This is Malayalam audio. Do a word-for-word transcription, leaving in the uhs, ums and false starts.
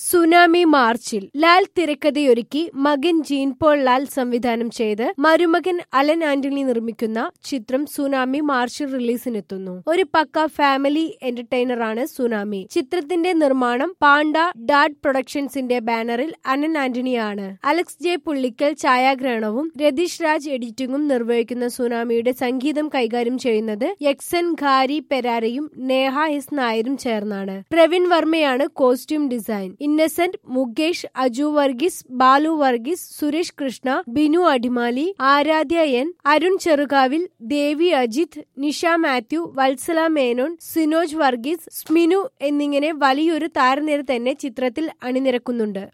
സുനാമി മാർച്ചിൽ ലാൽ തിരക്കഥയൊരുക്കി മകൻ ജീൻ പോൾ ലാൽ സംവിധാനം ചെയ്ത് മരുമകൻ അലൻ ആന്റണി നിർമ്മിക്കുന്ന ചിത്രം സുനാമി മാർച്ചിൽ റിലീസിനെത്തുന്നു. ഒരു പക്ക ഫാമിലി എന്റർടൈനറാണ് സുനാമി. ചിത്രത്തിന്റെ നിർമ്മാണം പാണ്ട ഡാഡ് പ്രൊഡക്ഷൻസിന്റെ ബാനറിൽ അലൻ ആന്റണിയാണ്. അലക്സ് ജെ പുള്ളിക്കൽ ഛായാഗ്രഹണവും രതീഷ് രാജ് എഡിറ്റിംഗും നിർവഹിക്കുന്ന സുനാമിയുടെ സംഗീതം കൈകാര്യം ചെയ്യുന്നത് യക്സൻ ഖാരി പെരാരയും നേഹ എസ് നായരും ചേർന്നാണ്. പ്രവീൺ വർമ്മയാണ് costume design. Innocent, Mukesh, Aju Varghese, Balu Varghese, Suresh Krishna, Binu Adimali, Aradhya N, Arun Cherukavil, Devi Ajith, Nisha Mathew, Valsala Menon, Sinoj Varghese, Sminu എന്നിങ്ങനെ വലിയൊരു താരനിര തന്നെ ചിത്രത്തിൽ അണിനിരക്കുന്നുണ്ട്.